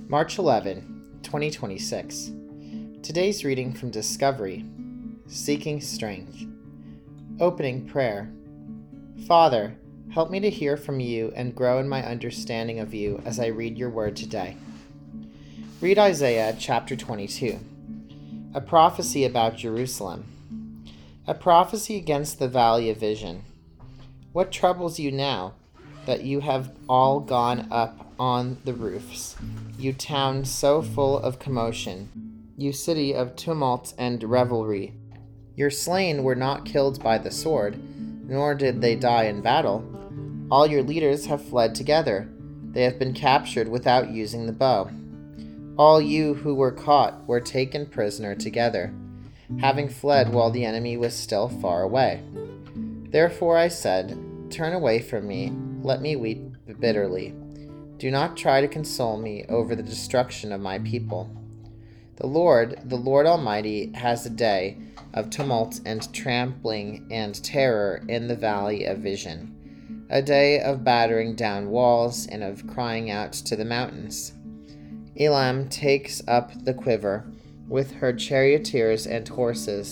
March 11, 2026. Today's reading from Discovery, Seeking Strength. Opening prayer. Father, help me to hear from you and grow in my understanding of you as I read your word today. Read Isaiah chapter 22. A prophecy about Jerusalem. A prophecy against the valley of vision. What troubles you now, that you have all gone up on the roofs, you town so full of commotion, you city of tumult and revelry? Your slain were not killed by the sword, nor did they die in battle. All your leaders have fled together. They have been captured without using the bow. All you who were caught were taken prisoner together, having fled while the enemy was still far away. Therefore I said, turn away from me, let me weep bitterly. Do not try to console me over the destruction of my people. The Lord Almighty, has a day of tumult and trampling and terror in the valley of vision, a day of battering down walls and of crying out to the mountains. Elam takes up the quiver with her charioteers and horses.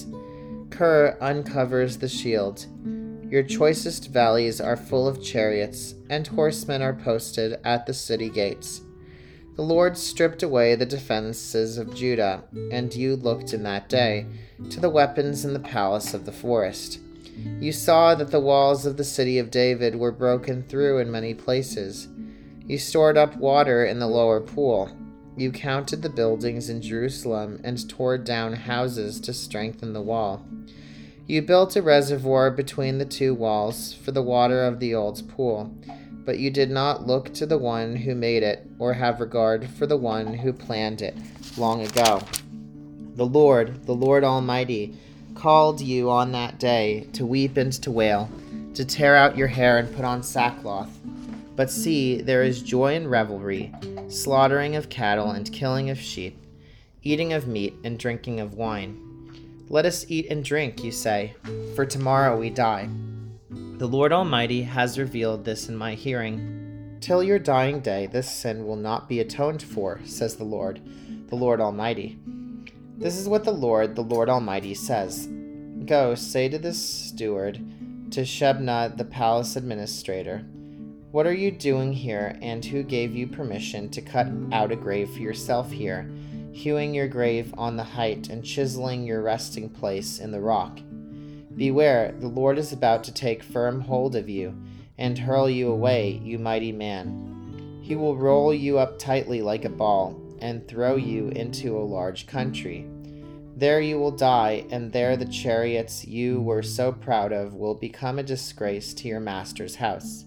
Kir uncovers the shield. Your choicest valleys are full of chariots, and horsemen are posted at the city gates. The Lord stripped away the defenses of Judah, and you looked in that day to the weapons in the palace of the forest. You saw that the walls of the city of David were broken through in many places. You stored up water in the lower pool. You counted the buildings in Jerusalem and tore down houses to strengthen the wall. You built a reservoir between the two walls for the water of the old pool, but you did not look to the one who made it or have regard for the one who planned it long ago. The Lord Almighty, called you on that day to weep and to wail, to tear out your hair and put on sackcloth. But see, there is joy and revelry, slaughtering of cattle and killing of sheep, eating of meat and drinking of wine. Let us eat and drink, you say, for tomorrow we die. The Lord Almighty has revealed this in my hearing. Till your dying day, this sin will not be atoned for, says the Lord Almighty. This is what the Lord Almighty says. Go, say to the steward, to Shebna the palace administrator, what are you doing here, and who gave you permission to cut out a grave for yourself here, hewing your grave on the height and chiseling your resting place in the rock? Beware, the Lord is about to take firm hold of you and hurl you away, you mighty man. He will roll you up tightly like a ball and throw you into a large country. There you will die, and there the chariots you were so proud of will become a disgrace to your master's house.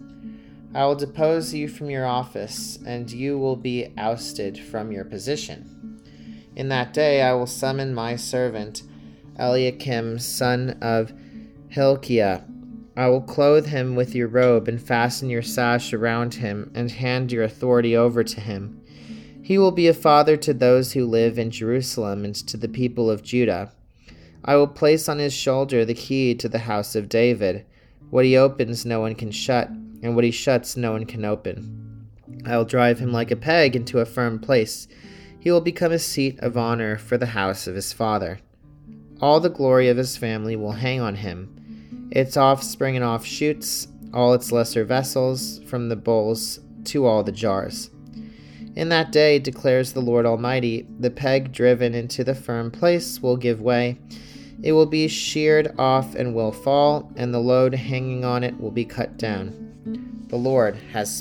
I will depose you from your office, and you will be ousted from your position. In that day I will summon my servant Eliakim, son of Hilkiah. I will clothe him with your robe and fasten your sash around him and hand your authority over to him. He will be a father to those who live in Jerusalem and to the people of Judah. I will place on his shoulder the key to the house of David. What he opens no one can shut, and what he shuts no one can open. I will drive him like a peg into a firm place. He will become a seat of honor for the house of his father. All the glory of his family will hang on him, its offspring and offshoots, all its lesser vessels, from the bowls to all the jars. In that day, declares the Lord Almighty, the peg driven into the firm place will give way. It will be sheared off and will fall, and the load hanging on it will be cut down. The Lord has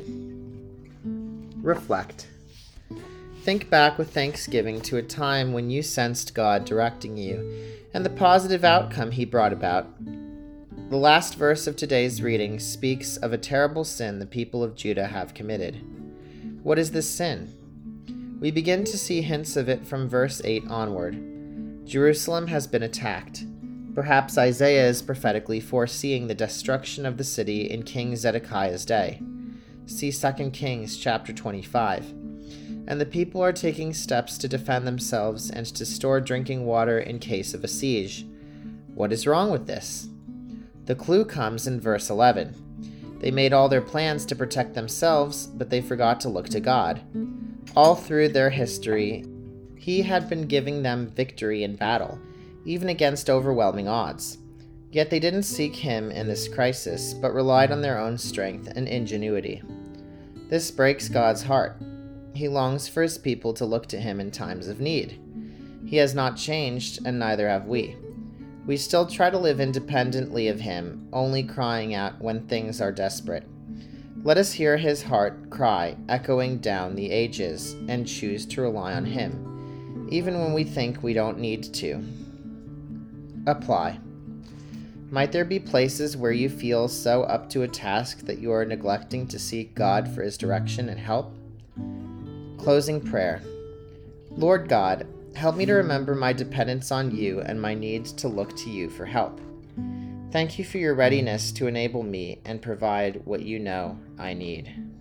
spoken. Reflect. Think back with thanksgiving to a time when you sensed God directing you and the positive outcome he brought about. The last verse of today's reading speaks of a terrible sin the people of Judah have committed. What is this sin? We begin to see hints of it from verse 8 onward. Jerusalem has been attacked. Perhaps Isaiah is prophetically foreseeing the destruction of the city in King Zedekiah's day. See 2 Kings chapter 25. And the people are taking steps to defend themselves and to store drinking water in case of a siege. What is wrong with this? The clue comes in verse 11. They made all their plans to protect themselves, but they forgot to look to God. All through their history, he had been giving them victory in battle, even against overwhelming odds. Yet they didn't seek him in this crisis, but relied on their own strength and ingenuity. This breaks God's heart. He longs for his people to look to him in times of need. He has not changed, and neither have we. We still try to live independently of him, only crying out when things are desperate. Let us hear his heart cry echoing down the ages and choose to rely on him, even when we think we don't need to. Apply. Might there be places where you feel so up to a task that you are neglecting to seek God for his direction and help? Closing prayer. Lord God, help me to remember my dependence on you and my need to look to you for help. Thank you for your readiness to enable me and provide what you know I need.